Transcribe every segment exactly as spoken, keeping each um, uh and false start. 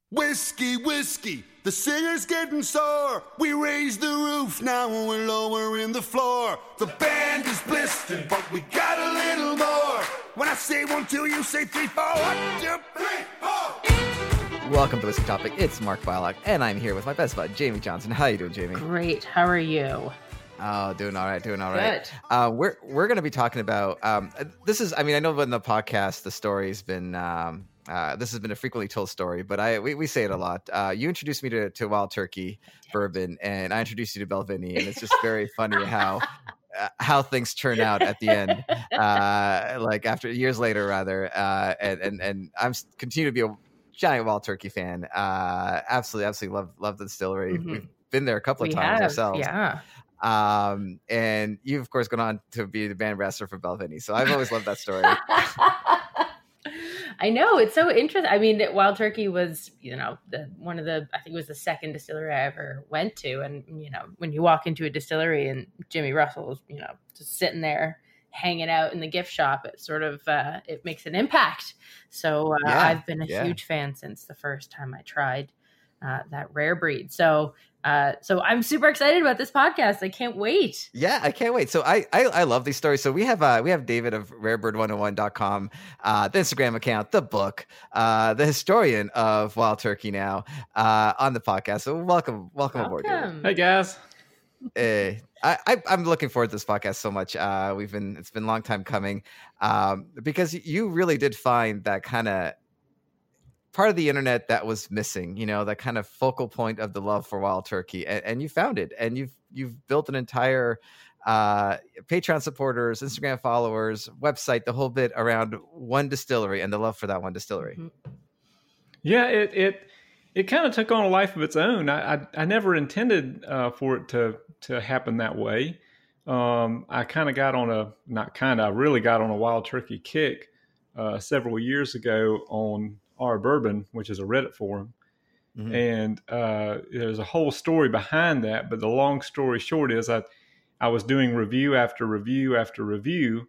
Whiskey, whiskey, the singer's getting sore. We raised the roof, now we're lowering the floor. The band is blistered, but we got a little more. When I say one, two, you say three, four. One, two, three, four. Welcome to Whiskey Topic. It's Mark Bylock, and I'm here with my best bud, Jamie Johnson. How you doing, Jamie? Great. How are you? Oh, doing all right, doing all right. Good. Uh, we're we're going to be talking about um, this is. I mean, I know in the podcast the story's been. Um, Uh, this has been a frequently told story, but I we, we say it a lot. Uh, you introduced me to, to Wild Turkey bourbon, and I introduced you to Balvenie, and it's just very funny how uh, how things turn out at the end. Uh, like after years later, rather, uh, and and and I'm continue to be a giant Wild Turkey fan. Uh, absolutely, absolutely love love the distillery. Mm-hmm. We've been there a couple of we times have, ourselves. Yeah. Um, and you've of course gone on to be the band ambassador for Balvenie, so I've always loved that story. I know, it's so interesting. I mean, Wild Turkey was, you know, the one of the, I think it was the second distillery I ever went to. And, you know, when you walk into a distillery and Jimmy Russell's, you know, just sitting there hanging out in the gift shop, it sort of, uh, it makes an impact. So uh, yeah, I've been a yeah. huge fan since the first time I tried uh, that rare breed. So Uh, so I'm super excited about this podcast. I can't wait. Yeah, I can't wait. So I I, I love these stories. So we have uh, we have David of rare bird one oh one dot com, uh, the Instagram account, the book, uh, the historian of Wild Turkey now uh, on the podcast. So welcome, welcome, welcome. aboard, David. Hey guys. Hey, I, I I'm looking forward to this podcast so much. Uh, we've been it's been a long time coming um, because you really did find that kind of part of the internet that was missing, you know, that kind of focal point of the love for Wild Turkey, and, and you found it, and you've you've built an entire uh, Patreon supporters, Instagram followers, website, the whole bit around one distillery and the love for that one distillery. Mm-hmm. Yeah, it it it kind of took on a life of its own. I I, I never intended uh, for it to to happen that way. Um, I kind of got on a not kind of I really got on a Wild Turkey kick uh, several years ago on Our Bourbon, which is a Reddit forum. Mm-hmm. And uh, there's a whole story behind that. But the long story short is I, I was doing review after review after review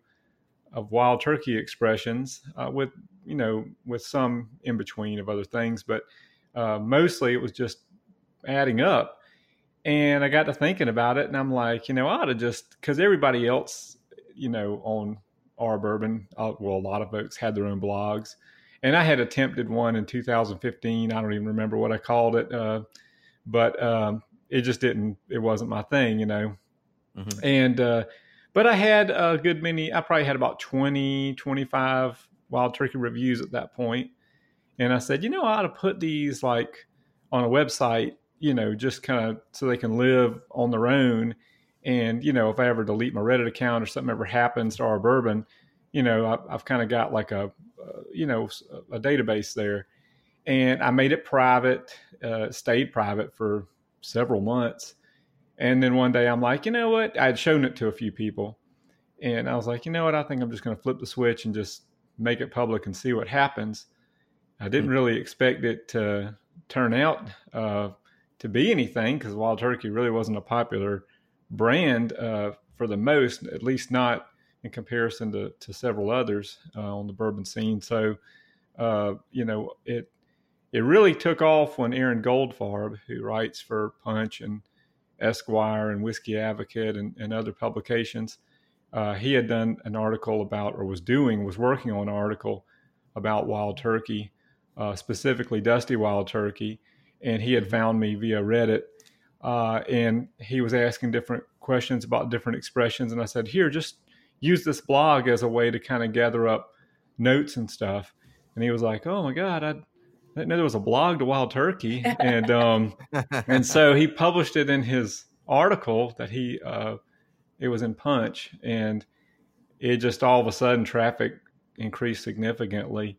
of Wild Turkey expressions uh, with, you know, with some in between of other things. But uh, mostly it was just adding up. And I got to thinking about it, and I'm like, you know, I ought to just, because everybody else, you know, on Our Bourbon, uh, well, a lot of folks had their own blogs. And I had attempted one in two thousand fifteen. I don't even remember what I called it. Uh, but um, it just didn't, it wasn't my thing, you know. Mm-hmm. And, uh, but I had a good many, I probably had about twenty, twenty-five Wild Turkey reviews at that point. And I said, you know, I ought to put these like on a website, you know, just kind of so they can live on their own. And, you know, if I ever delete my Reddit account or something ever happens to Our Bourbon, you know, I, I've kind of got like a, uh, you know, a database there. And I made it private, uh, stayed private for several months. And then one day I'm like, you know what? I had shown it to a few people. And I was like, you know what? I think I'm just going to flip the switch and just make it public and see what happens. I didn't really expect it to turn out uh, to be anything, because Wild Turkey really wasn't a popular brand uh, for the most, at least not in comparison to, to several others uh, on the bourbon scene. So, uh, you know, it it really took off when Aaron Goldfarb, who writes for Punch and Esquire and Whiskey Advocate and, and other publications, uh, he had done an article about, or was doing, was working on an article about Wild Turkey, uh, specifically Dusty Wild Turkey. And he had found me via Reddit. Uh, and he was asking different questions about different expressions. And I said, here, just use this blog as a way to kind of gather up notes and stuff. And he was like, oh my God, I didn't know there was a blog to Wild Turkey. And, um, and so he published it in his article that he, uh, it was in Punch, and it just all of a sudden traffic increased significantly.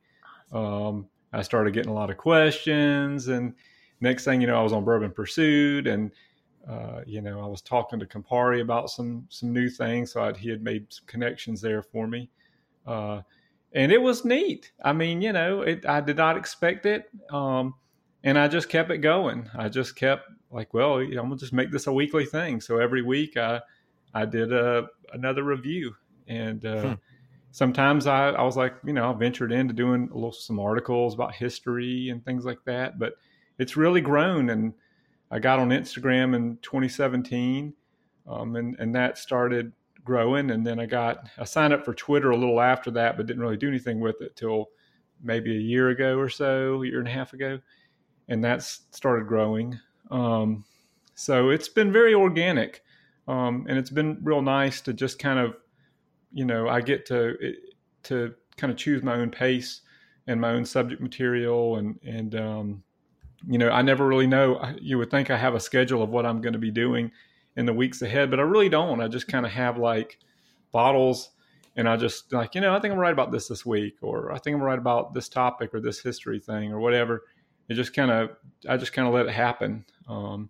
Um, I started getting a lot of questions, and next thing you know, I was on Bourbon Pursuit, and Uh, you know, I was talking to Campari about some some new things, so I'd, he had made some connections there for me, uh, and it was neat. I mean, you know, it, I did not expect it, um, and I just kept it going. I just kept like, well, I'm gonna just make this a weekly thing. So every week, I I did a, another review, and uh, hmm. sometimes I, I was like, you know, I ventured into doing a little, some articles about history and things like that, but it's really grown. And I got on Instagram in twenty seventeen, um, and, and that started growing. And then I got, I signed up for Twitter a little after that, but didn't really do anything with it till maybe a year ago or so, a year and a half ago. And that's started growing. Um, so it's been very organic. Um, and it's been real nice to just kind of, you know, I get to, to kind of choose my own pace and my own subject material. And, and, um, you know, I never really know. You would think I have a schedule of what I'm going to be doing in the weeks ahead, but I really don't. I just kind of have like bottles, and I just like, you know, I think I'm right about this this week, or I think I'm right about this topic or this history thing or whatever. It just kind of, I just kind of let it happen. Um,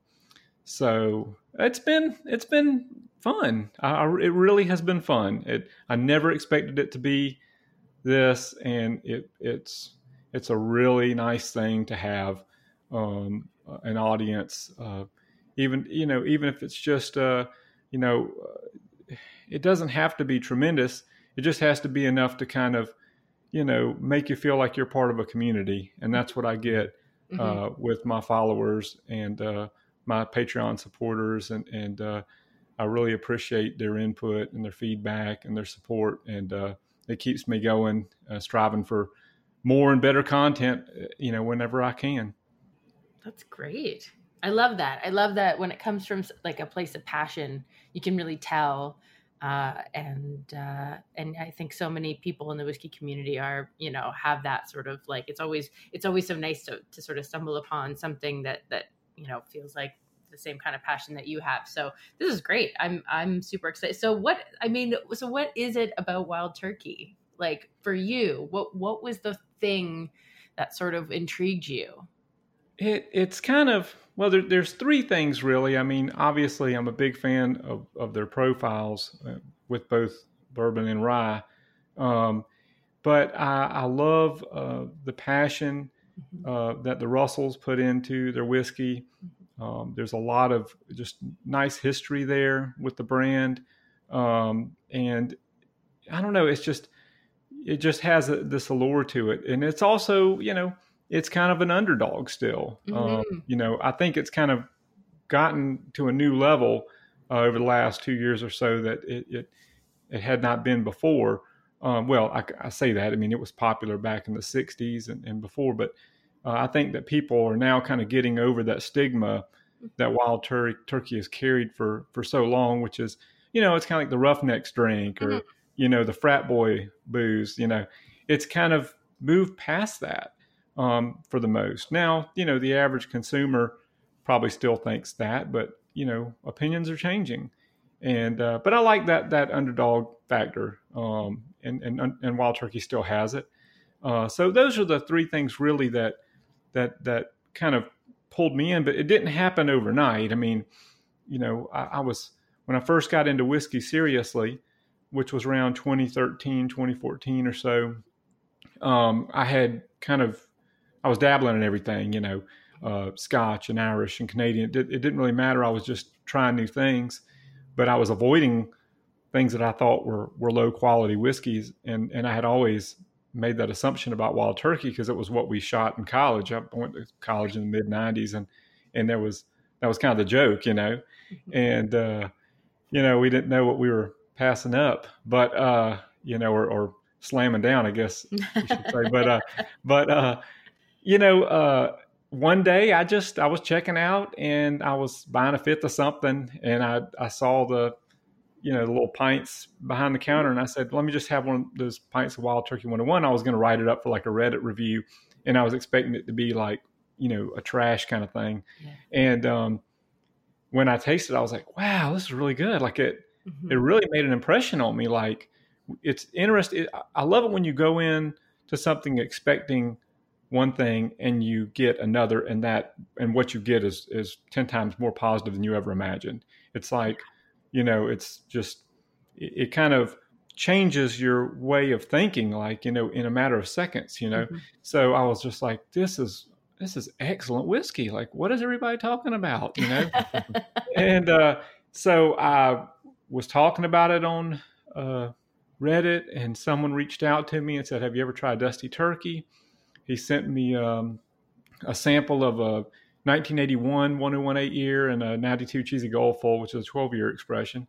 so it's been, it's been fun. I, I, it really has been fun. It, I never expected it to be this, and it, it's, it's a really nice thing to have, um, an audience, uh, even, you know, even if it's just, uh, you know, uh, it doesn't have to be tremendous. It just has to be enough to kind of, you know, make you feel like you're part of a community. And that's what I get, uh, mm-hmm. with my followers and, uh, my Patreon supporters. And, and, uh, I really appreciate their input and their feedback and their support. And, uh, it keeps me going, uh, striving for more and better content, you know, whenever I can. That's great. I love that. I love that when it comes from like a place of passion, you can really tell. Uh, and, uh, and I think so many people in the whiskey community are, you know, have that sort of like, it's always, it's always so nice to, to sort of stumble upon something that, that, you know, feels like the same kind of passion that you have. So this is great. I'm, I'm super excited. So what, I mean, so what is it about Wild Turkey? Like for you, what, what was the thing that sort of intrigued you? It, it's kind of, well, there, there's three things really. I mean, obviously I'm a big fan of, of their profiles uh, with both bourbon and rye. Um, but I, I love uh, the passion uh, that the Russells put into their whiskey. Um, there's a lot of just nice history there with the brand. Um, and I don't know, it's just, it just has a, this allure to it. And it's also, you know, it's kind of an underdog still. Mm-hmm. Um, you know, I think it's kind of gotten to a new level uh, over the last two years or so that it it, it had not been before. Um, well, I, I say that. I mean, it was popular back in the sixties and, and before, but uh, I think that people are now kind of getting over that stigma that Wild Tur- Turkey has carried for, for so long, which is, you know, it's kind of like the Roughnecks drink or, mm-hmm. you know, the frat boy booze. You know, it's kind of moved past that. Um, for the most. Now, you know, the average consumer probably still thinks that, but, you know, opinions are changing. And, uh, but I like that, that underdog factor. Um, and, and, and Wild Turkey still has it. Uh, so those are the three things really that, that, that kind of pulled me in, but it didn't happen overnight. I mean, you know, I, I was, when I first got into whiskey seriously, which was around twenty thirteen, twenty fourteen or so, um, I had kind of, I was dabbling in everything, you know, uh, Scotch and Irish and Canadian. It, it didn't really matter. I was just trying new things, but I was avoiding things that I thought were, were low quality whiskeys. And, and I had always made that assumption about Wild Turkey because it was what we shot in college. I went to college in the mid nineties and, and there was, that was kind of the joke, you know, and, uh, you know, we didn't know what we were passing up, but, uh, you know, or, or slamming down, I guess you should say, but, uh, but, uh, you know, uh, one day I just, I was checking out and I was buying a fifth of something and I, I saw the, you know, the little pints behind the counter and I said, let me just have one of those pints of Wild Turkey one oh one. I was going to write it up for like a Reddit review and I was expecting it to be like, you know, a trash kind of thing. Yeah. And um, when I tasted it, I was like, wow, this is really good. Like it, mm-hmm. it really made an impression on me. Like it's interesting. I love it when you go in to something expecting one thing and you get another, and that, and what you get is, is ten times more positive than you ever imagined. It's like, you know, it's just, it, it kind of changes your way of thinking, like, you know, in a matter of seconds, you know? Mm-hmm. So I was just like, this is, this is excellent whiskey. Like, what is everybody talking about? You know? and, uh, so I was talking about it on, uh, read it, and someone reached out to me and said, have you ever tried Dusty Turkey? He sent me um, a sample of a nineteen eighty-one one oh one eight year and a ninety-two Cheesy Gold Full, which is a twelve year expression.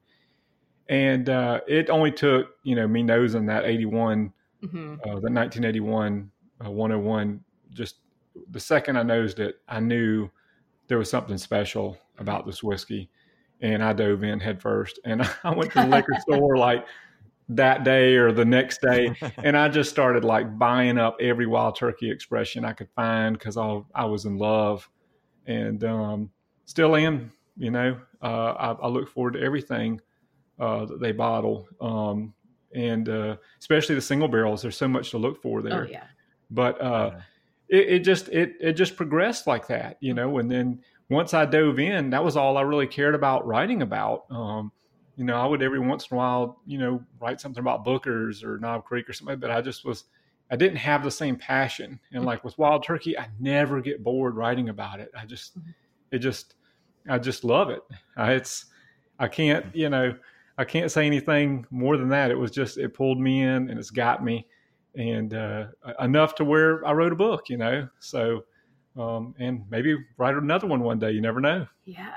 And uh, it only took, you know, me nosing that eighty-one, mm-hmm. uh, the nineteen eighty-one uh, one oh one. Just the second I nosed it, I knew there was something special about this whiskey, and I dove in head first. And I went to the liquor store like that day or the next day, and I just started like buying up every Wild Turkey expression I could find because I I was in love, and um, still am. You know, uh, I, I look forward to everything Uh, that they bottle, um, and uh, especially the single barrels. There's so much to look for there. Oh yeah. But uh, yeah. It, it just it it just progressed like that, you know. And then once I dove in, that was all I really cared about writing about. Um, you know, I would every once in a while, you know, write something about Booker's or Knob Creek or something. But I just was, I didn't have the same passion. And like with Wild Turkey, I never get bored writing about it. I just, it just, I just love it. I, it's, I can't, you know. I can't say anything more than that. It was just, it pulled me in and it's got me, and uh, enough to where I wrote a book, you know? So, um, and maybe write another one one day. You never know. Yeah.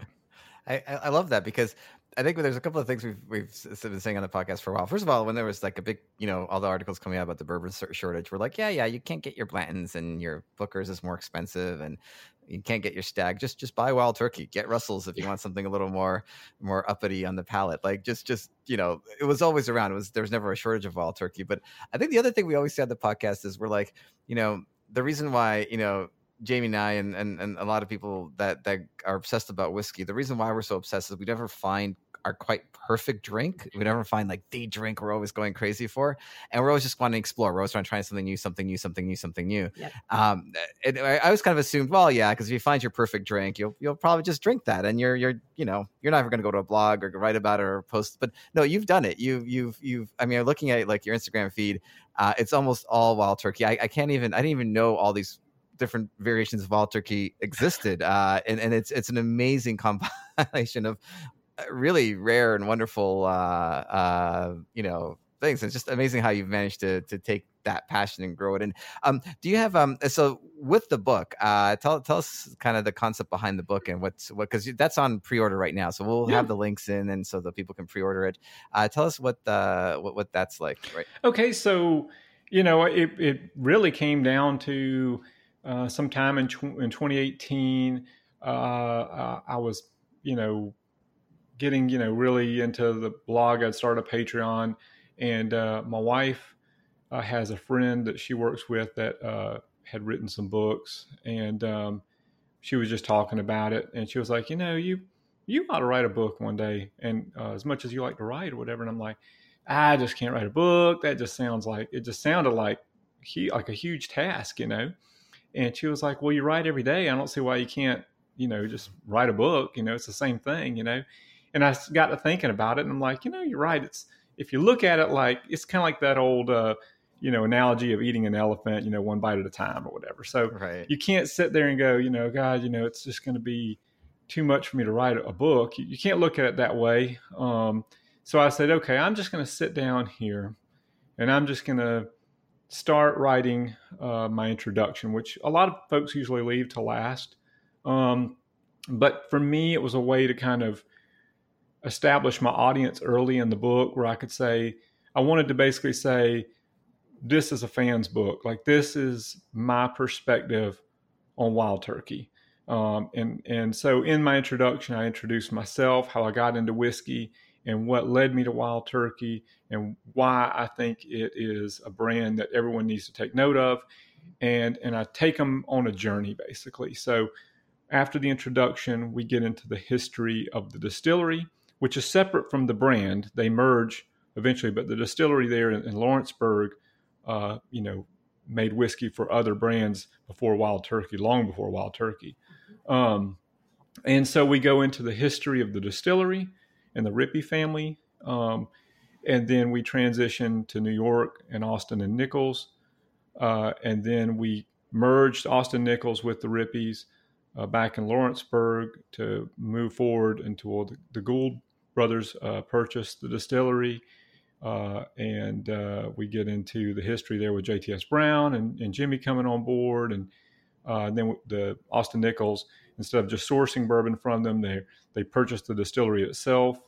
I, I love that, because I think there's a couple of things we've we've been saying on the podcast for a while. First of all, when there was like a big, you know, all the articles coming out about the bourbon shortage, we're like, yeah, yeah, you can't get your Blantons and your Booker's is more expensive, and you can't get your Stag. Just just buy Wild Turkey. Get Russell's if you want something a little more more uppity on the palate. Like just just you know, it was always around. It was there was never a shortage of Wild Turkey. But I think the other thing we always say on the podcast is we're like, you know, the reason why, you know, Jamie and I and, and, and a lot of people that, that are obsessed about whiskey, the reason why we're so obsessed is we never find our quite perfect drink. We never find like the drink we're always going crazy for. And we're always just wanting to explore. We're always trying to try something new, something new, something new, something new. Yep. Um, and I always kind of assumed, well, yeah, because if you find your perfect drink, you'll you'll probably just drink that. And you're you're you know, you're not ever going to go to a blog or write about it or post. But no, you've done it. You've you've you've I mean, looking at like your Instagram feed, uh, it's almost all Wild Turkey. I, I can't even I didn't even know all these different variations of Wild Turkey existed, uh, and and it's it's an amazing compilation of really rare and wonderful, uh, uh, you know, things. It's just amazing how you've managed to to take that passion and grow it. And um, do you have um? So with the book, uh, tell tell us kind of the concept behind the book and what's what, because that's on pre-order right now. So we'll yeah. have the links in, and so that people can pre-order it. Uh, tell us what the what, what that's like, right? Okay, so you know, it it really came down to uh, sometime in tw- in twenty eighteen. Uh, uh, I was, you know, getting, you know, really into the blog. I'd started a Patreon, and uh, my wife uh, has a friend that she works with that uh, had written some books, and um, she was just talking about it, and she was like, you know, you you ought to write a book one day, and uh, as much as you like to write or whatever. And I'm like, I just can't write a book. That just sounds like, it just sounded like he, like a huge task, you know. And she was like, well, you write every day. I don't see why you can't, you know, just write a book. You know, it's the same thing, you know. And I got to thinking about it, and I'm like, you know, you're right. It's, if you look at it like, it's kind of like that old, uh, you know, analogy of eating an elephant, you know, one bite at a time or whatever. So right. You can't sit there and go, you know, God, you know, it's just going to be too much for me to write a book. You, you can't look at it that way. Um, so I said, okay, I'm just going to sit down here, and I'm just going to start writing uh, my introduction, which a lot of folks usually leave to last. Um, but for me, it was a way to kind of establish my audience early in the book, where I could say, I wanted to basically say, this is a fan's book. Like, this is my perspective on Wild Turkey. Um, and, and so in my introduction, I introduced myself, how I got into whiskey, and what led me to Wild Turkey, and why I think it is a brand that everyone needs to take note of. And, and I take them on a journey, basically. So after the introduction, we get into the history of the distillery, which is separate from the brand. They merge eventually, but the distillery there in, in Lawrenceburg, uh, you know, made whiskey for other brands before Wild Turkey, long before Wild Turkey. Um, and so we go into the history of the distillery and the Rippey family. Um, and then we transition to New York and Austin and Nichols. Uh, and then we merged Austin Nichols with the Rippeys uh, back in Lawrenceburg to move forward until the, the Gould brothers uh, purchased the distillery. Uh, and uh, we get into the history there with J T S Brown and, and Jimmy coming on board. And, uh, and then the Austin Nichols, instead of just sourcing bourbon from them, they, they purchased the distillery itself.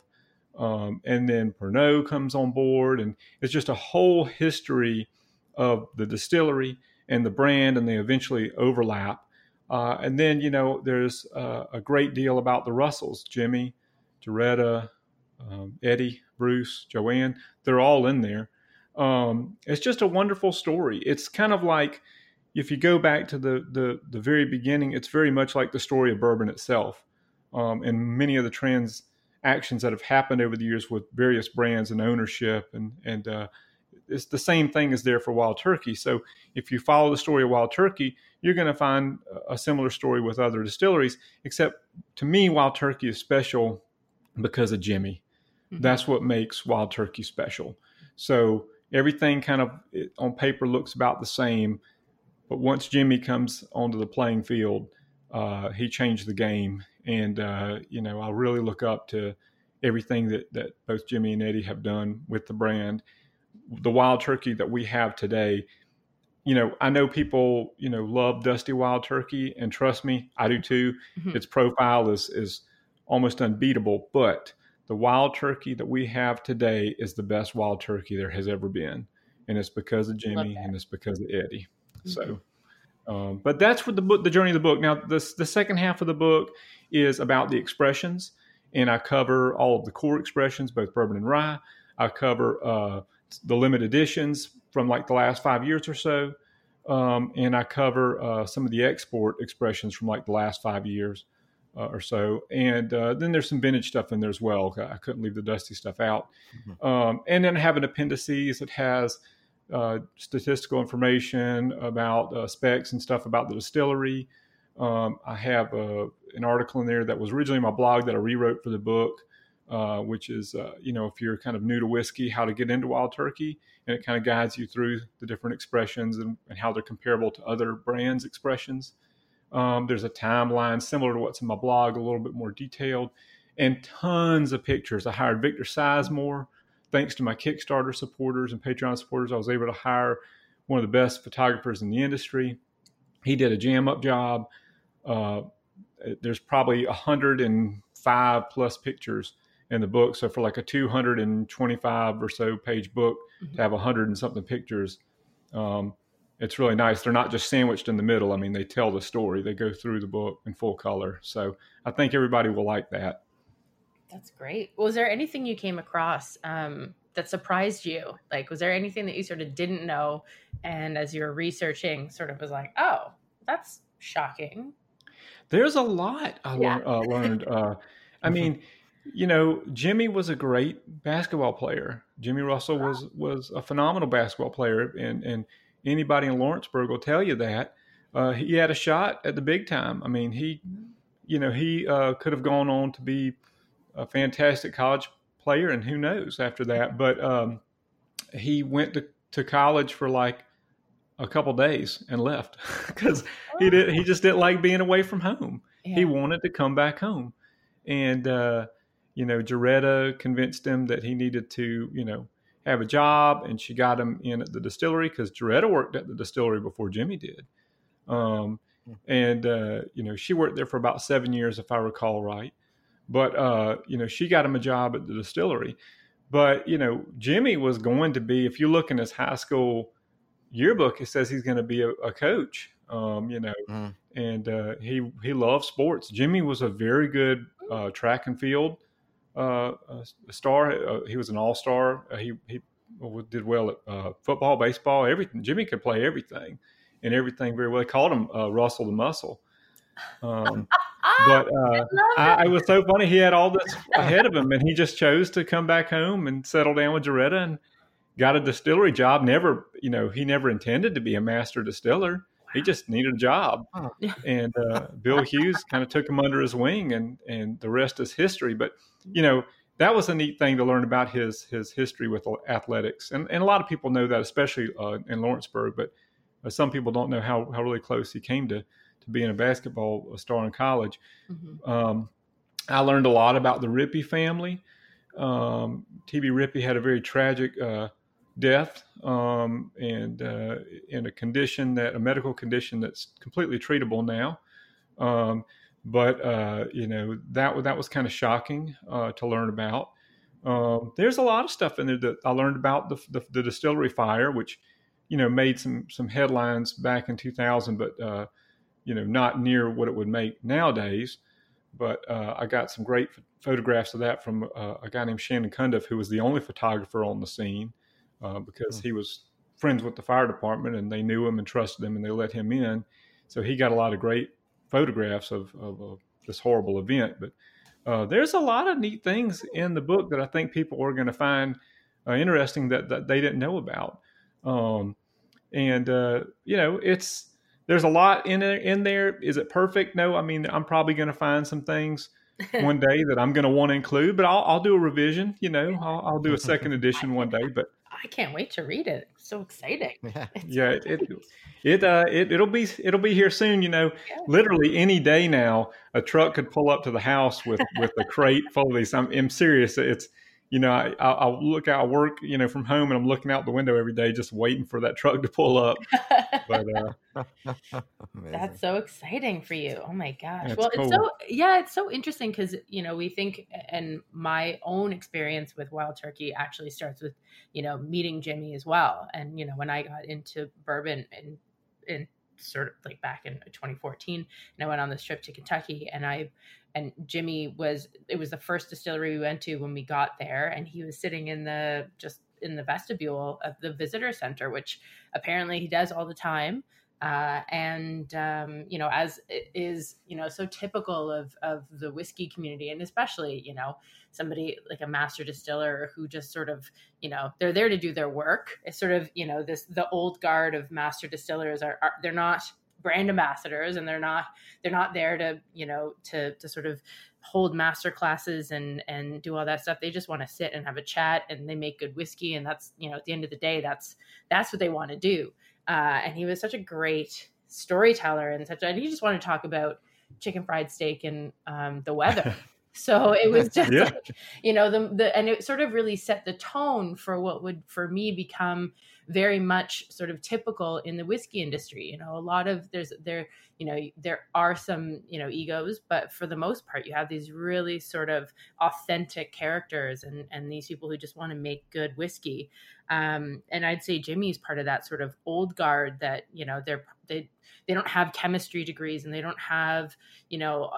Um, and then Pernod comes on board. And it's just a whole history of the distillery and the brand, and they eventually overlap. Uh, and then, you know, there's uh, a great deal about the Russells, Jimmy, Doretta, um, Eddie, Bruce, Joanne. They're all in there. Um, it's just a wonderful story. It's kind of like, if you go back to the the, the very beginning, it's very much like the story of bourbon itself, um, and many of the transactions that have happened over the years with various brands and ownership. And, and uh, it's the same thing is there for Wild Turkey. So if you follow the story of Wild Turkey, you're going to find a similar story with other distilleries, except to me, Wild Turkey is special because of Jimmy. Mm-hmm. That's what makes Wild Turkey special. So everything kind of it, on paper looks about the same, but once Jimmy comes onto the playing field, uh, he changed the game. And, uh, you know, I really look up to everything that, that both Jimmy and Eddie have done with the brand. The Wild Turkey that we have today, you know, I know people, you know, love Dusty Wild Turkey, and trust me, I do too. Mm-hmm. Its profile is is almost unbeatable, but the Wild Turkey that we have today is the best Wild Turkey there has ever been, and it's because of Jimmy and it's because of Eddie. Mm-hmm. So, um, but that's what the book, the journey of the book. Now, the the second half of the book is about the expressions, and I cover all of the core expressions, both bourbon and rye. I cover uh, the limited editions from like the last five years or so. Um, and I cover uh, some of the export expressions from like the last five years uh, or so. And uh, then there's some vintage stuff in there as well. I couldn't leave the Dusty stuff out. Mm-hmm. Um, and then I have an appendices that has uh, statistical information about uh, specs and stuff about the distillery. Um, I have uh, an article in there that was originally my blog that I rewrote for the book. Uh, which is, uh, you know, if you're kind of new to whiskey, how to get into Wild Turkey. And it kind of guides you through the different expressions and, and how they're comparable to other brands' expressions. Um, there's a timeline similar to what's in my blog, a little bit more detailed, and tons of pictures. I hired Victor Sizemore. Thanks to my Kickstarter supporters and Patreon supporters, I was able to hire one of the best photographers in the industry. He did a jam-up job. Uh, there's probably one hundred five plus pictures in the book. So for like a two hundred twenty-five or so page book, mm-hmm. to have a hundred and something pictures, um, it's really nice. They're not just sandwiched in the middle. I mean, they tell the story. They go through the book in full color. So I think everybody will like that. That's great. Was there anything you came across um, that surprised you? Like, was there anything that you sort of didn't know, and as you were researching, sort of was like, oh, that's shocking? There's a lot I yeah. lear- uh, learned. Uh, I mean, you know, Jimmy was a great basketball player. Jimmy Russell was was a phenomenal basketball player, and and anybody in Lawrenceburg will tell you that. Uh, he had a shot at the big time. I mean, he, you know, he uh, could have gone on to be a fantastic college player, and who knows after that. But um, he went to, to college for like a couple days and left because he did. He just didn't like being away from home. Yeah. He wanted to come back home, and. Uh, You know, Doretta convinced him that he needed to, you know, have a job, and she got him in at the distillery because Doretta worked at the distillery before Jimmy did. Um, and, uh, you know, she worked there for about seven years, if I recall right. But, uh, you know, she got him a job at the distillery. But, you know, Jimmy was going to be, if you look in his high school yearbook, it says he's going to be a, a coach, um, you know, mm. and uh, he, he loves sports. Jimmy was a very good uh, track and field Uh, a star. Uh, he was an all-star. Uh, he he did well at uh, football, baseball, everything. Jimmy could play everything and everything very well. They called him uh, Russell the Muscle. Um, but uh, I, it was so funny. He had all this ahead of him, and he just chose to come back home and settle down with Doretta and got a distillery job. Never, you know, he never intended to be a master distiller. He just needed a job. And uh, Bill Hughes kind of took him under his wing, and, and the rest is history. But, you know, that was a neat thing to learn about his his history with athletics. And, and a lot of people know that, especially uh, in Lawrenceburg. But uh, some people don't know how, how really close he came to, to being a basketball star in college. Mm-hmm. Um, I learned a lot about the Rippey family. Um, T B Rippey had a very tragic uh, death, um, and uh, in a condition that a medical condition that's completely treatable now. Um, but uh, you know that that was kind of shocking uh, to learn about. Um, there's a lot of stuff in there that I learned about the, the, the distillery fire, which you know made some some headlines back in two thousand, but uh, you know not near what it would make nowadays. But uh, I got some great ph- photographs of that from uh, a guy named Shannon Cundiff, who was the only photographer on the scene uh, because he was friends with the fire department and they knew him and trusted him and they let him in. So he got a lot of great photographs of, of, of this horrible event. But uh, there's a lot of neat things in the book that I think people are going to find uh, interesting that, that they didn't know about. Um, and, uh, you know, it's, there's a lot in there, in there. Is it perfect? No. I mean, I'm probably going to find some things one day that I'm going to want to include, but I'll, I'll do a revision, you know, I'll, I'll do a second edition one day, but I can't wait to read it. It's so exciting. It's yeah, it, it, it, uh, it, it'll be, it'll be here soon. You know, Yeah. literally any day now, a truck could pull up to the house with, with a crate full of these. I'm, I'm serious. It's, you know, I, I'll look out, I work, you know, from home and I'm looking out the window every day, just waiting for that truck to pull up. But, uh, That's so exciting for you. Oh my gosh. That's Well, it's cool. so, yeah, it's so interesting because, you know, we think, and my own experience with Wild Turkey actually starts with, you know, meeting Jimmy as well. And, you know, when I got into bourbon and, and sort of like back in twenty fourteen, and I went on this trip to Kentucky and I, and Jimmy was, it was the first distillery we went to when we got there. And he was sitting in the, just in the vestibule of the visitor center, which apparently he does all the time. Uh, and, um, you know, as it is, you know, so typical of, of the whiskey community, and especially, you know, somebody like a master distiller who just sort of, you know, they're there to do their work. It's sort of, you know, this, the old guard of master distillers are, are they're not brand ambassadors and they're not, they're not there to, you know, to, to sort of hold master classes and, and do all that stuff. They just want to sit and have a chat and they make good whiskey. And that's, you know, at the end of the day, that's, that's what they want to do. Uh, and he was such a great storyteller and such, and he just wanted to talk about chicken fried steak and um, the weather. So it was just Yeah. like, you know, the, the, and it sort of really set the tone for what would, for me, become very much sort of typical in the whiskey industry. You know, a lot of there's there, you know, there are some, you know, egos, but for the most part, you have these really sort of authentic characters and, and these people who just want to make good whiskey. Um, and I'd say Jimmy's part of that sort of old guard that, you know, they're, they, they don't have chemistry degrees and they don't have, you know,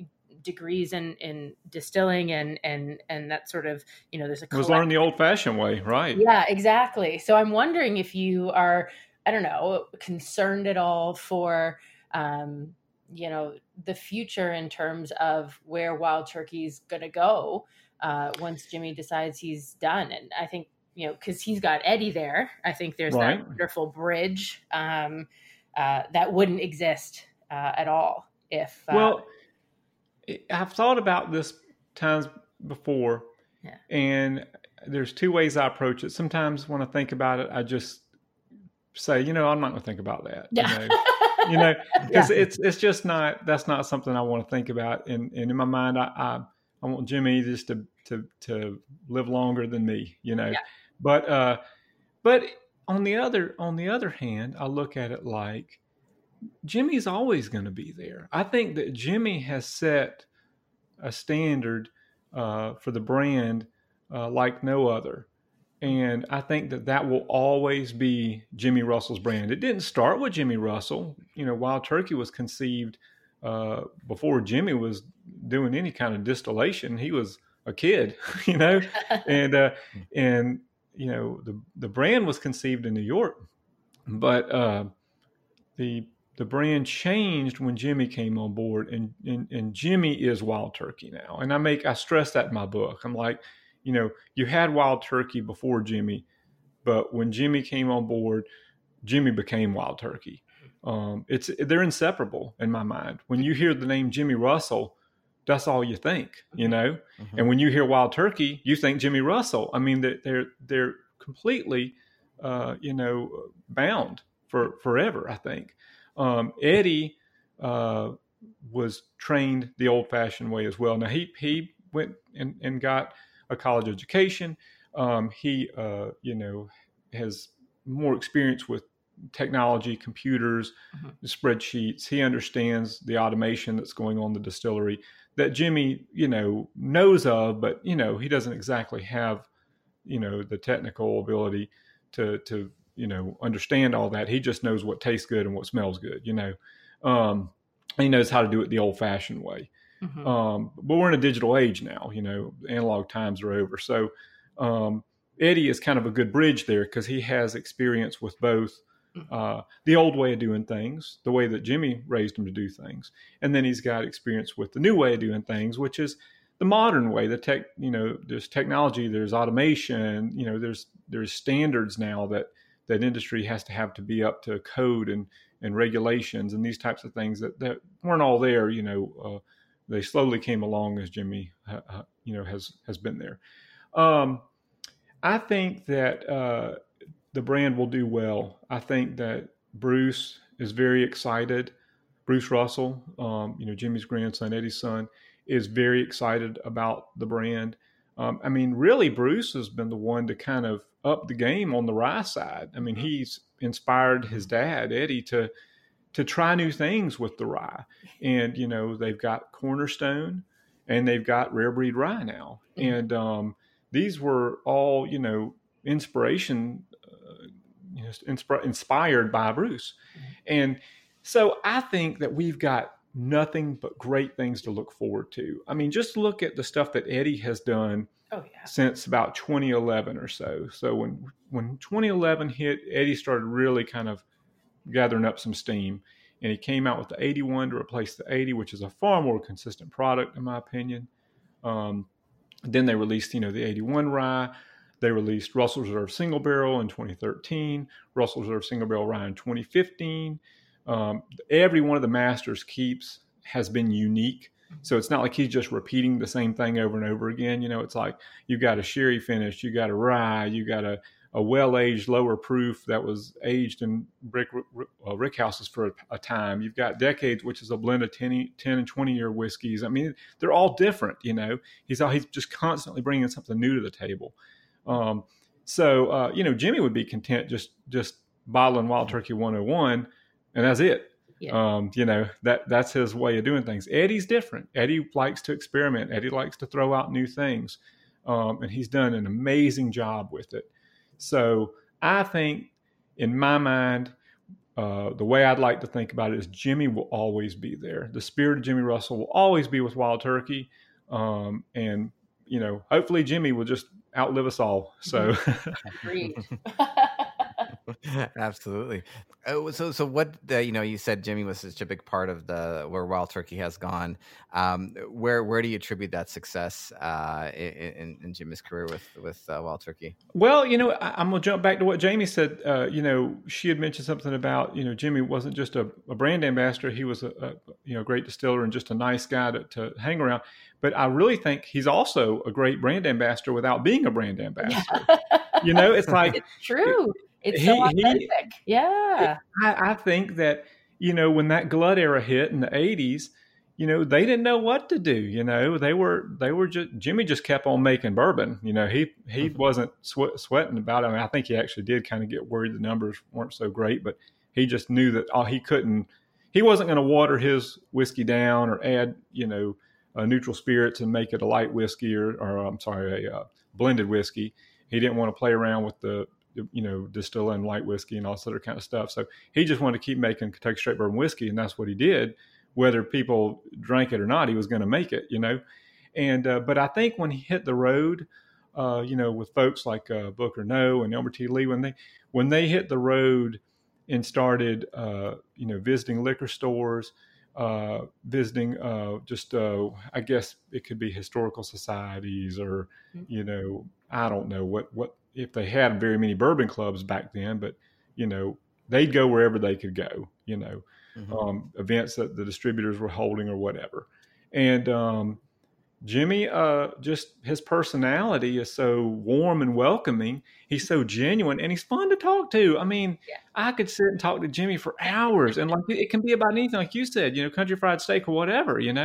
degrees in, in distilling and, and, and that sort of, you know, there's a it was learned the old fashioned way. Right. Yeah, exactly. So I'm wondering if you are, I don't know, concerned at all for, um, you know, the future in terms of where Wild Turkey's going to go uh, once Jimmy decides he's done. And I think, you know, because he's got Eddie there, I think there's Right. that wonderful bridge um, uh, that wouldn't exist uh, at all if. Uh, Well, I've thought about this times before, Yeah. and there's two ways I approach it. Sometimes when I think about it, I just say, you know, I'm not going to think about that. Yeah. You know, you know, because it's it's just not that's not something I want to think about. And, and in my mind, I, I I want Jimmy just to to to live longer than me. You know, Yeah. but uh, but on the other on the other hand, I look at it like Jimmy's always going to be there. I think that Jimmy has set a standard uh, for the brand uh, like no other. And I think that that will always be Jimmy Russell's brand. It didn't start with Jimmy Russell. You know, Wild Turkey was conceived uh, before Jimmy was doing any kind of distillation. He was a kid, you know, and, uh, and, you know, the, the brand was conceived in New York, but uh, the, the brand changed when Jimmy came on board, and, and, and Jimmy is Wild Turkey now. And I make, I stress that in my book. I'm like, you know, you had Wild Turkey before Jimmy, but when Jimmy came on board, Jimmy became Wild Turkey. Um, it's they're inseparable in my mind. When you hear the name Jimmy Russell, that's all you think, you know. Mhm. And when you hear Wild Turkey, you think Jimmy Russell. I mean, they're they're, they're completely, uh, you know, bound for forever. I think um, Eddie uh, was trained the old-fashioned way as well. Now he he went and, and got a college education. Um, he, uh, you know, has more experience with technology, computers, mm-hmm. spreadsheets. He understands the automation that's going on in the distillery that Jimmy, you know, knows of, but, you know, he doesn't exactly have, you know, the technical ability to, to, you know, understand all that. He just knows what tastes good and what smells good, you know. Um, he knows how to do it the old fashioned way. Mm-hmm. Um, but we're in a digital age now, you know, analog times are over. So um, Eddie is kind of a good bridge there because he has experience with both uh, the old way of doing things, the way that Jimmy raised him to do things. And then he's got experience with the new way of doing things, which is the modern way, the tech, you know, there's technology, there's automation, you know, there's, there's standards now that, that industry has to have to be up to code and, and regulations and these types of things that, that weren't all there, you know, uh, they slowly came along as Jimmy, uh, you know, has, has been there. Um, I think that, uh, the brand will do well. I think that Bruce is very excited. Bruce Russell, um, you know, Jimmy's grandson, Eddie's son, is very excited about the brand. Um, I mean, really, Bruce has been the one to kind of up the game on the rye side. I mean, he's inspired his dad, Eddie, to to try new things with the rye. And, you know, they've got Cornerstone and they've got Rare Breed Rye now. Mm-hmm. And um, these were all, you know, inspiration You know, insp- inspired by Bruce. Mm-hmm. And so I think that we've got nothing but great things to look forward to. I mean, just look at the stuff that Eddie has done oh, yeah. since about twenty eleven or so. So when, when twenty eleven hit, Eddie started really kind of gathering up some steam. And he came out with the eighty-one to replace the eighty, which is a far more consistent product, in my opinion. Um, then they released, you know, the eighty-one rye. They released Russell Reserve Single Barrel in twenty thirteen, Russell Reserve Single Barrel Rye in twenty fifteen. Um, every one of the Masters keeps has been unique. So it's not like he's just repeating the same thing over and over again. You know, it's like you got a sherry finish, you got a rye, you got a, a well-aged lower proof that was aged in brick uh, rick houses for a, a time. You've got Decades, which is a blend of ten, ten and twenty-year whiskeys. I mean, they're all different, you know. He's, he's just constantly bringing something new to the table. Um, so, uh, you know, Jimmy would be content just, just bottling Wild Turkey one oh one and that's it. Yeah. Um, you know, that, that's his way of doing things. Eddie's different. Eddie likes to experiment. Eddie likes to throw out new things. Um, and he's done an amazing job with it. So I think in my mind, uh, the way I'd like to think about it is Jimmy will always be there. The spirit of Jimmy Russell will always be with Wild Turkey. Um, and, you know, hopefully Jimmy will just outlive us all. So, absolutely. Oh, so, so what? Uh, you know, you said Jimmy was such a big part of the where Wild Turkey has gone. Um, where where do you attribute that success uh, in, in Jimmy's career with with uh, Wild Turkey? Well, you know, I, I'm gonna jump back to what Jamie said. Uh, you know, she had mentioned something about you know Jimmy wasn't just a, a brand ambassador; he was a, a you know great distiller and just a nice guy to, to hang around. But I really think he's also a great brand ambassador without being a brand ambassador. You know, it's like it's true. It's so he, authentic. He, yeah. I, I think that, you know, when that glut era hit in the eighties, you know, they didn't know what to do. You know, they were, they were just, Jimmy just kept on making bourbon. You know, he, he mm-hmm. wasn't sweat, sweating about it. I mean, I think he actually did kind of get worried the numbers weren't so great, but he just knew that oh, he couldn't, he wasn't going to water his whiskey down or add, you know, uh, neutral spirits and make it a light whiskey or, or I'm sorry, a uh, blended whiskey. He didn't want to play around with the, you know, distilling light whiskey and all this other kind of stuff. So he just wanted to keep making Kentucky Straight Bourbon whiskey, and that's what he did. Whether people drank it or not, he was going to make it, you know. And uh, but I think when he hit the road, uh, you know, with folks like uh, Booker Noe and Elmer T. Lee, when they when they hit the road and started, uh, you know, visiting liquor stores, uh, visiting uh, just, uh, I guess it could be historical societies or, you know, I don't know what what. if they had very many bourbon clubs back then, but, you know, they'd go wherever they could go, you know, mm-hmm. um, events that the distributors were holding or whatever. And um, Jimmy, uh, just his personality is so warm and welcoming. He's so genuine and he's fun to talk to. I mean, yeah. I could sit and talk to Jimmy for hours and like, it can be about anything, like you said, you know, country fried steak or whatever, you know,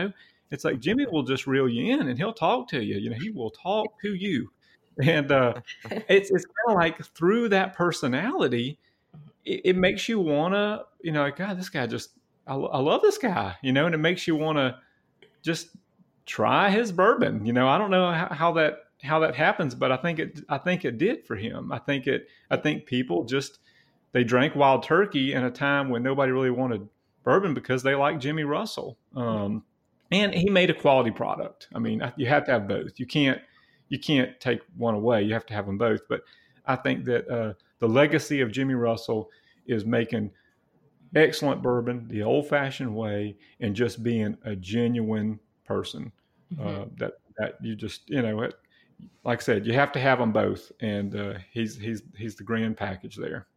it's like Jimmy will just reel you in and he'll talk to you. You know, he will talk to you. And uh, it's it's kind of like through that personality, it, it makes you want to, you know, like, God, this guy just, I, I love this guy, you know, and it makes you want to just try his bourbon. You know, I don't know how, how that how that happens, but I think it I think it did for him. I think it I think people just they drank Wild Turkey in a time when nobody really wanted bourbon because they like Jimmy Russell. Um, and he made a quality product. I mean, you have to have both. You can't you can't take one away. You have to have them both. But I think that uh, the legacy of Jimmy Russell is making excellent bourbon the old-fashioned way and just being a genuine person. Mm-hmm. uh, that that you just, you know, it, like I said, you have to have them both. And uh, he's he's he's the grand package there.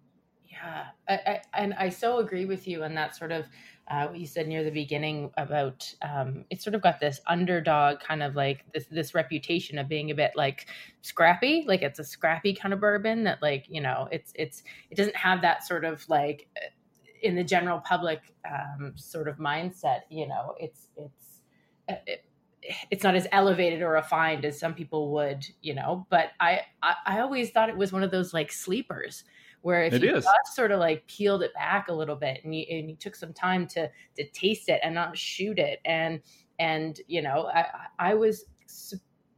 Yeah, I, I, and I so agree with you on that sort of uh, what you said near the beginning about um, it's sort of got this underdog kind of like this this reputation of being a bit like scrappy, like it's a scrappy kind of bourbon that, like, you know, it's it's it doesn't have that sort of like in the general public um, sort of mindset. You know, it's it's it, it's not as elevated or refined as some people would, you know. But I I, I always thought it was one of those like sleepers, where if it you just sort of like peeled it back a little bit and you, and you took some time to to taste it and not shoot it. And, and you know, I, I was su-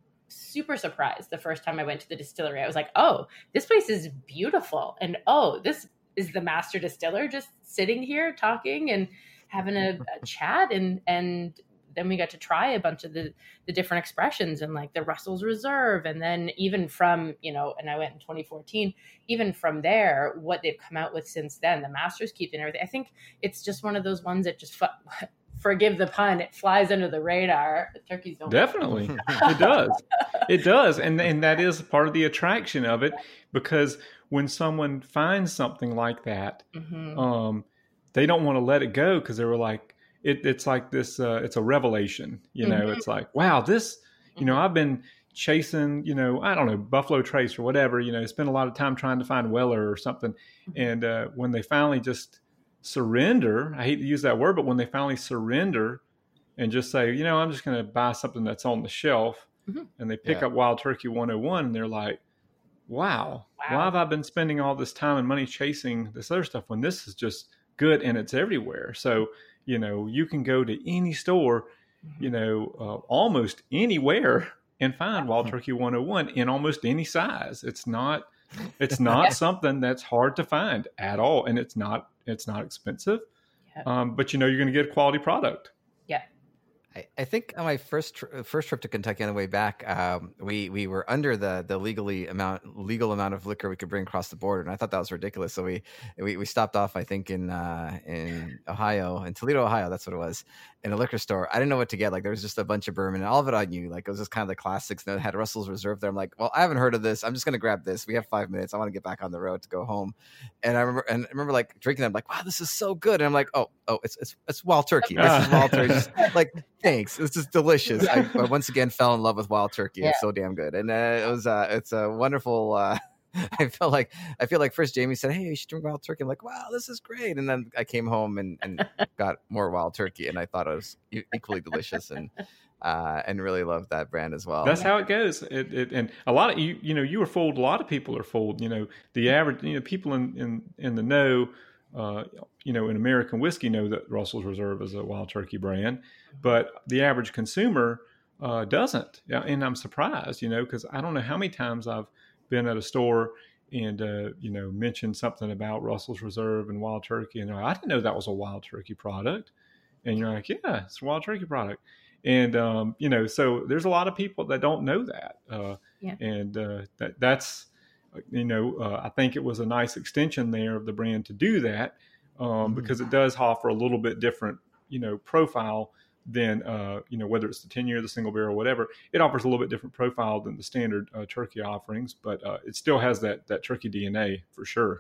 super surprised the first time I went to the distillery. I was like, oh, this place is beautiful. And, oh, this is the master distiller just sitting here talking and having a, a chat. And, and then we got to try a bunch of the, the different expressions and like the Russell's Reserve. And then even from, you know, and I went in twenty fourteen, even from there, what they've come out with since then, the Master's Keep and everything. I think it's just one of those ones that just, fu- forgive the pun, it flies under the radar. The turkeys don't. Definitely. It does. It does. And, and that is part of the attraction of it, because when someone finds something like that, mm-hmm. um, they don't want to let it go, because they were like, It, it's like this, uh, it's a revelation, you know, mm-hmm. It's like, wow, this, you know, I've been chasing, you know, I don't know, Buffalo Trace or whatever, you know, spend a lot of time trying to find Weller or something. Mm-hmm. And uh, when they finally just surrender, I hate to use that word, but when they finally surrender and just say, you know, I'm just going to buy something that's on the shelf, mm-hmm. and they pick yeah. up Wild Turkey one oh one and they're like, wow, wow, why have I been spending all this time and money chasing this other stuff when this is just good and it's everywhere? So, you know, you can go to any store, you know, uh, almost anywhere and find Wild Turkey one oh one in almost any size. It's not, it's not yeah. something that's hard to find at all. And it's not, it's not expensive, yeah. um, but you know, you're going to get a quality product. Yeah. I, I think on my first tr- first trip to Kentucky on the way back, um, we we were under the the legally amount legal amount of liquor we could bring across the border, and I thought that was ridiculous. So we we, we stopped off, I think, in uh, in Ohio, in Toledo, Ohio. That's what it was, in a liquor store. I didn't know what to get. Like, there was just a bunch of bourbon, and all of it I knew. Like, it was just kind of the classics. And it had Russell's Reserve there. I'm like, well, I haven't heard of this. I'm just gonna grab this. We have five minutes. I want to get back on the road to go home. And I remember and I remember like drinking them. I'm like, wow, this is so good. And I'm like, oh oh, it's it's it's Wild Turkey. This is Wild Turkey. Just, like, thanks. This is delicious. I, I once again fell in love with Wild Turkey. Yeah. It's so damn good. And uh, it was uh, it's a wonderful. Uh, I felt like I feel like first Jamie said, "Hey, you should drink Wild Turkey." I'm like, "Wow, this is great!" And then I came home and, and got more Wild Turkey, and I thought it was equally delicious, and uh, and really loved that brand as well. That's how it goes. It, it and a lot of you, you know, you were fooled. A lot of people are fooled. You know, the average, you know, people in in, in the know, uh, you know, in American whiskey know that Russell's Reserve is a Wild Turkey brand, but the average consumer uh, doesn't. And I'm surprised, you know, because I don't know how many times I've been at a store and uh, you know, mentioned something about Russell's Reserve and Wild Turkey, and they're like, I didn't know that was a Wild Turkey product. And you're like, yeah, it's a Wild Turkey product. And um, you know, so there's a lot of people that don't know that, uh, yeah. and uh, that that's you know, uh, I think it was a nice extension there of the brand to do that, um, mm-hmm. because it does offer a little bit different, you know, profile than, uh, you know, whether it's the ten year, the single barrel, whatever. It offers a little bit different profile than the standard uh, turkey offerings, but uh, it still has that that turkey D N A for sure.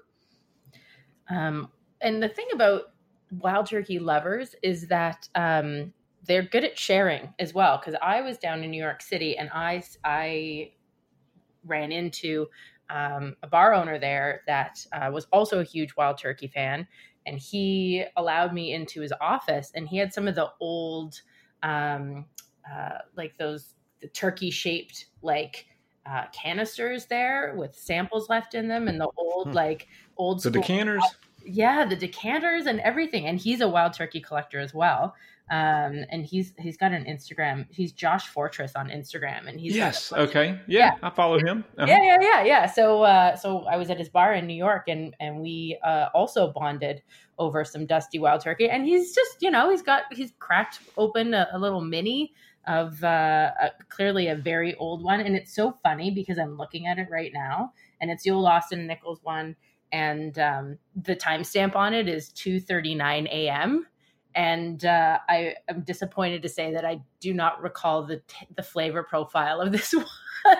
Um, and the thing about Wild Turkey lovers is that um, they're good at sharing as well. Because I was down in New York City and I I ran into um, a bar owner there that uh, was also a huge Wild Turkey fan. And he allowed me into his office, and he had some of the old um, uh, like those turkey shaped like uh, canisters there with samples left in them, and the old Hmm. like old The school, decanters. yeah, the decanters and everything. And he's a wild turkey collector as well. Um, and he's he's got an Instagram. He's Josh Fortress on Instagram, and he's got a Yes. bunch of- Okay. Yeah, Yeah. I follow him. Uh-huh. yeah, yeah, yeah, yeah. So, uh, so I was at his bar in New York, and and we uh, also bonded over some Dusty Wild Turkey. And he's just, you know, he's got he's cracked open a, a little mini of uh, a, clearly a very old one, and it's so funny because I'm looking at it right now, and it's the old Austin Nichols one, and um, the timestamp on it is two thirty-nine a.m. And uh, I am disappointed to say that I do not recall the t- the flavor profile of this one.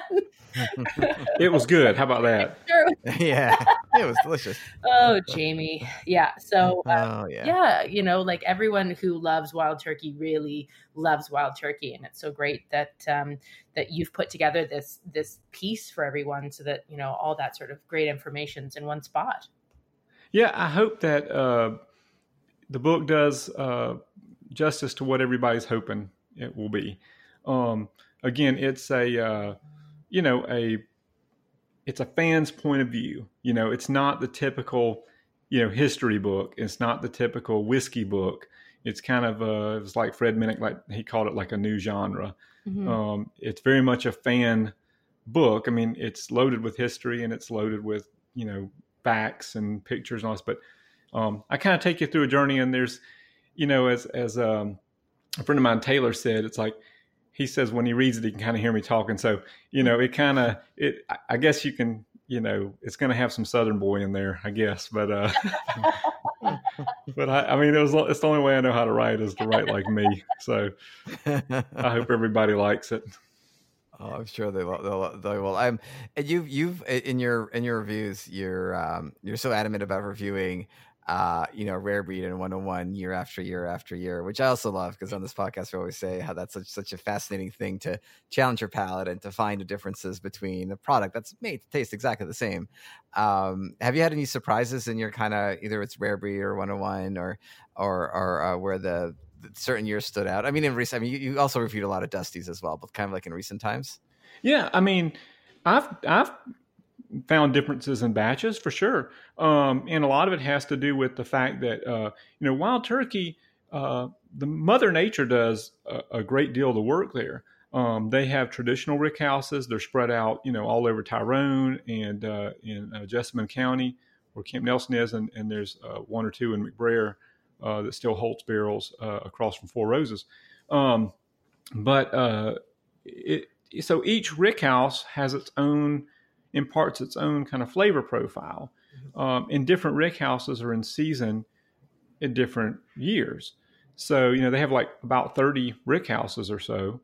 It was good. How about that? Sure. Yeah, it was delicious. Oh, Jamie. Yeah. So, uh, Oh yeah. yeah, you know, like everyone who loves wild turkey really loves wild turkey, and it's so great that um, that you've put together this this piece for everyone, so that you know all that sort of great information's in one spot. Yeah, I hope that uh, the book does uh, justice to what everybody's hoping it will be. Um, again, it's a uh, you know a it's a fan's point of view. You know, it's not the typical you know history book. It's not the typical whiskey book. It's kind of uh, it's like Fred Minnick, like he called it, like a new genre. Mhm. Um, it's very much a fan book. I mean, it's loaded with history and it's loaded with you know facts and pictures and all this. But um, I kind of take you through a journey, and there's you know as as um, a friend of mine, Taylor, said, it's like he says when he reads it, he can kind of hear me talking. So you know, it kind of it. I guess you can. You know, it's going to have some Southern boy in there, I guess. But uh, but I, I mean, it was it's the only way I know how to write is to write like me. So I hope everybody likes it. Oh, I'm sure they will. They'll, they will. I'm. And you've you've in your in your reviews, you're um you're so adamant about reviewing, uh you know, Rare Breed and one oh one year after year after year, which I also love because on this podcast we always say how that's such such a fascinating thing to challenge your palate and to find the differences between a product that's made to taste exactly the same. Um, have you had any surprises in your kind of either it's Rare Breed or one oh one or or or uh, where the certain years stood out? I mean, in recent, I mean, you, you also reviewed a lot of Dusties as well, but kind of like in recent times. Yeah, I mean, I've I've found differences in batches for sure, um, and a lot of it has to do with the fact that uh, you know Wild Turkey, uh, the Mother Nature does a, a great deal of the work there. Um, they have traditional rick houses; they're spread out, you know, all over Tyrone and uh, in uh, Jessamine County, where Camp Nelson is, and, and there's uh, one or two in McBrayer uh, that still holds barrels uh, across from Four Roses. Um, but uh, it, so each rick house has its own, imparts its own kind of flavor profile. Um, and different rick houses are in season in different years. So, you know, they have like about thirty rick houses or so.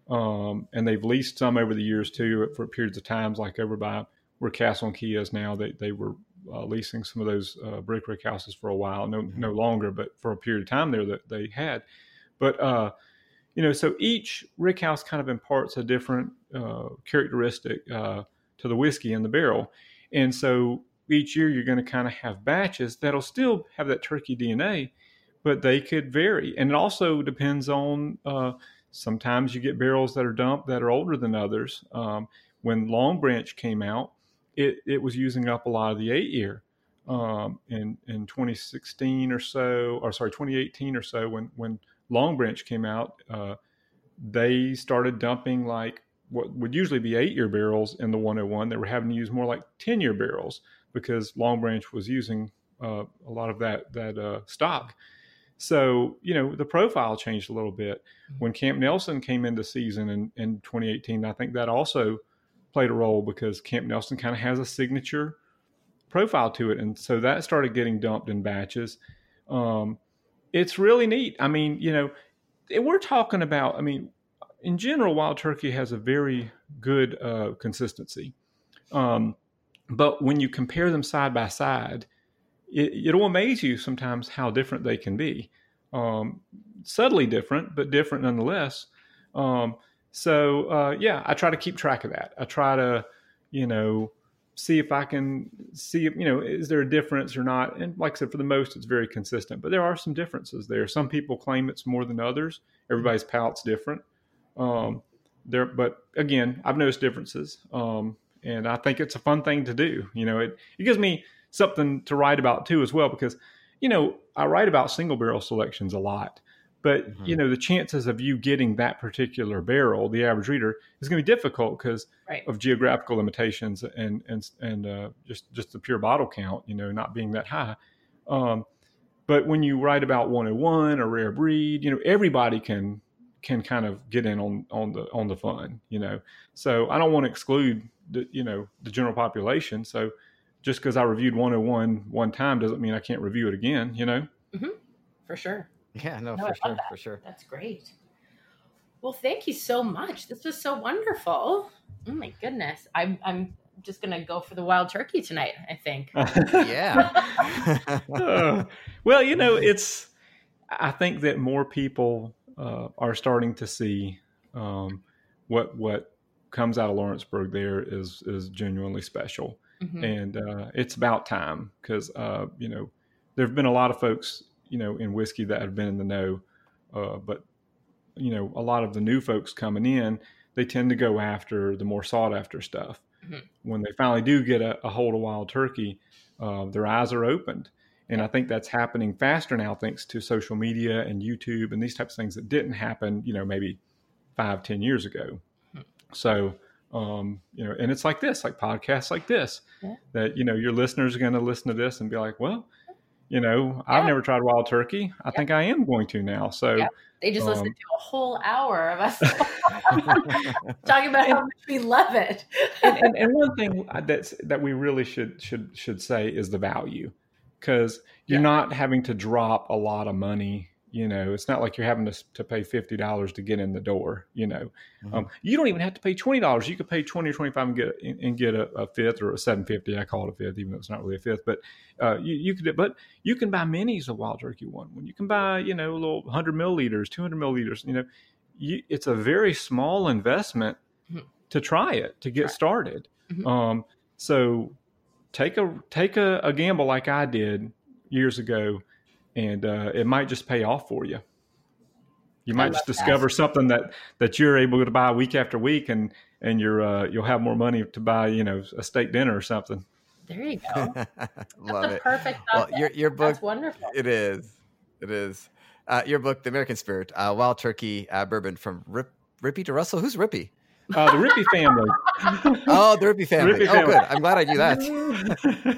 Um, and they've leased some over the years too for periods of times, like over by where Castle and Key is now. They they were uh, leasing some of those uh, brick rick houses for a while, no mm-hmm. no longer, but for a period of time there that they had. But uh, you know, so each rick house kind of imparts a different uh, characteristic uh, to the whiskey in the barrel, and so each year you're going to kind of have batches that'll still have that turkey D N A, but they could vary, and it also depends on. Uh, Sometimes you get barrels that are dumped that are older than others. Um, when Long Branch came out, it, it was using up a lot of the eight year. Um, in, in twenty sixteen or so, or sorry, twenty eighteen or so, when, when Long Branch came out, uh, they started dumping like what would usually be eight year barrels in the one oh one. They were having to use more like ten year barrels because Long Branch was using uh, a lot of that, that uh, stock. So, you know, the profile changed a little bit. When Camp Nelson came into season in, in twenty eighteen, I think that also played a role because Camp Nelson kind of has a signature profile to it. And so that started getting dumped in batches. Um, it's really neat. I mean, you know, we're talking about, I mean, in general, Wild Turkey has a very good uh, consistency. Um, but when you compare them side by side, It, it'll amaze you sometimes how different they can be. Um, subtly different, but different nonetheless. Um, so, uh, yeah, I try to keep track of that. I try to, you know, see if I can see, you know, is there a difference or not? And like I said, for the most, it's very consistent, but there are some differences there. Some people claim it's more than others. Everybody's palate's different. Um, there, but again, I've noticed differences. Um, and I think it's a fun thing to do. You know, it, it gives me something to write about too, as well, because, you know, I write about single barrel selections a lot. But, mm-hmm. you know, the chances of you getting that particular barrel, the average reader, is going to be difficult because right. of geographical limitations and and and uh, just, just the pure bottle count, you know, not being that high. Um, but when you write about one oh one or rare breed, you know, everybody can can kind of get in on, on the on the fun, you know. So I don't want to exclude, the, you know, the general population. So just because I reviewed one oh one one time doesn't mean I can't review it again, you know. Mm-hmm. For sure. Yeah, no, no for sure, for sure. That's great. Well, thank you so much. This was so wonderful. Oh my goodness. I'm I'm just gonna go for the wild turkey tonight, I think. Yeah. uh, well, you know, it's I think that more people uh, are starting to see um, what what comes out of Lawrenceburg there is is genuinely special. Mm-hmm. And uh, it's about time because uh, you know, there have been a lot of folks, you know, in whiskey that have been in the know, uh, but, you know, a lot of the new folks coming in, they tend to go after the more sought after stuff. Mm-hmm. When they finally do get a, a hold of wild turkey, uh, their eyes are opened. And I think that's happening faster now, thanks to social media and YouTube and these types of things that didn't happen, you know, maybe five, ten years ago. Mm-hmm. So, um, you know, and it's like this, like podcasts like this, yeah. that, you know, your listeners are going to listen to this and be like, well, you know, yeah. I've never tried wild turkey. I yeah. think I am going to now. So yeah. they just um, listened to a whole hour of us talking about how much we love it. and, and, and one thing that's that we really should should should say is the value, because you're yeah. not having to drop a lot of money. You know, it's not like you're having to to pay fifty dollars to get in the door. You know, mm-hmm. um, you don't even have to pay twenty dollars. You could pay twenty or twenty-five and get and get a, a fifth or a seven fifty. I call it a fifth, even though it's not really a fifth. But uh, you you could, but you can buy minis of wild turkey one. When you can buy, you know, a little one hundred milliliters, two hundred milliliters. You know, you, it's a very small investment mm-hmm. to try it to get right. started. Mm-hmm. Um, so take a take a, a gamble like I did years ago. And uh, it might just pay off for you. You might just discover that. something that, that you're able to buy week after week, and and you're uh, you'll have more money to buy, you know, a steak dinner or something. There you go. Love That's it. Perfect. Well, your your book. That's wonderful. It is. It is. Uh, your book, The American Spirit, uh, Wild Turkey uh, Bourbon from Rip, Rippy to Russell. Who's Rippy? Uh, the Rippy family. Oh, the Rippy family. Rippy oh, family. Good. I'm glad I knew that.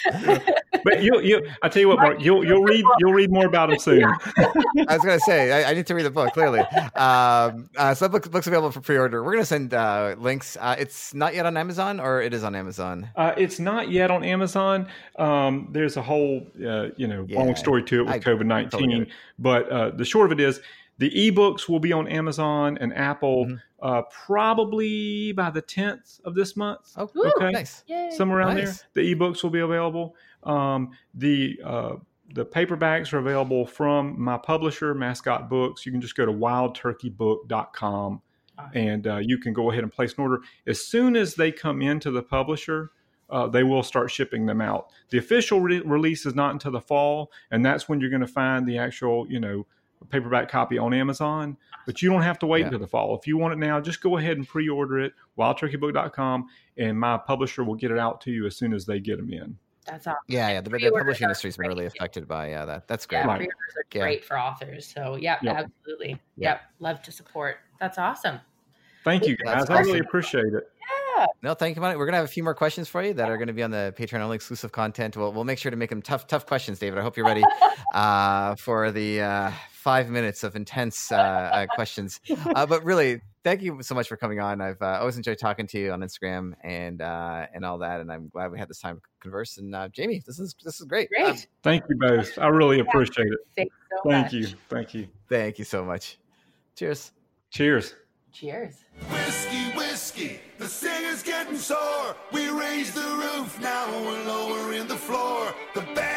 But you, you, I tell you what, Mark, you'll, you'll read, you'll read more about them soon. I was going to say, I, I need to read the book. Clearly, um, uh, so the book, book's available for pre-order. We're going to send uh, links. Uh, it's not yet on Amazon, or it is on Amazon. Uh, it's not yet on Amazon. Um, there's a whole, uh, you know, yeah, long story to it with COVID nineteen. Totally but uh, the short of it is, the ebooks will be on Amazon and Apple. Mm-hmm. Uh, probably by the tenth of this month. Oh, okay, nice. Yay. Somewhere around nice. there. The ebooks will be available. Um, the uh, the paperbacks are available from my publisher, Mascot Books. You can just go to wild turkey book dot com awesome. and uh, you can go ahead and place an order. As soon as they come into the publisher, uh, they will start shipping them out. The official re- release is not until the fall, and that's when you're going to find the actual, you know, paperback copy on Amazon, but you don't have to wait yeah. until the fall. If you want it now, just go ahead and pre-order it, wild turkey book dot com, and my publisher will get it out to you as soon as they get them in. That's awesome. Yeah, yeah. The, the publishing industry has been really affected by yeah, that. That's great. Yeah, right. pre-orders are great yeah. for authors. So, yeah, yep. absolutely. Yep. yep, love to support. That's awesome. Thank you, guys. That's I awesome. really appreciate it. Yeah. No, thank you, Monty. We're gonna have a few more questions for you that are going to be on the Patreon only exclusive content. We'll we'll make sure to make them tough, tough questions, David. I hope you're ready uh, for the uh, five minutes of intense uh, uh, questions. Uh, but really, thank you so much for coming on. I've uh, always enjoyed talking to you on Instagram and uh, and all that, and I'm glad we had this time to converse. And uh, Jamie, this is this is great. Great. Um, thank you both. I really appreciate it. Thanks so thank much. you. Thank you. Thank you so much. Cheers. Cheers. Cheers. Whiskey, whiskey, the singer's getting sore. We raised the roof, now we're lowering the floor. The band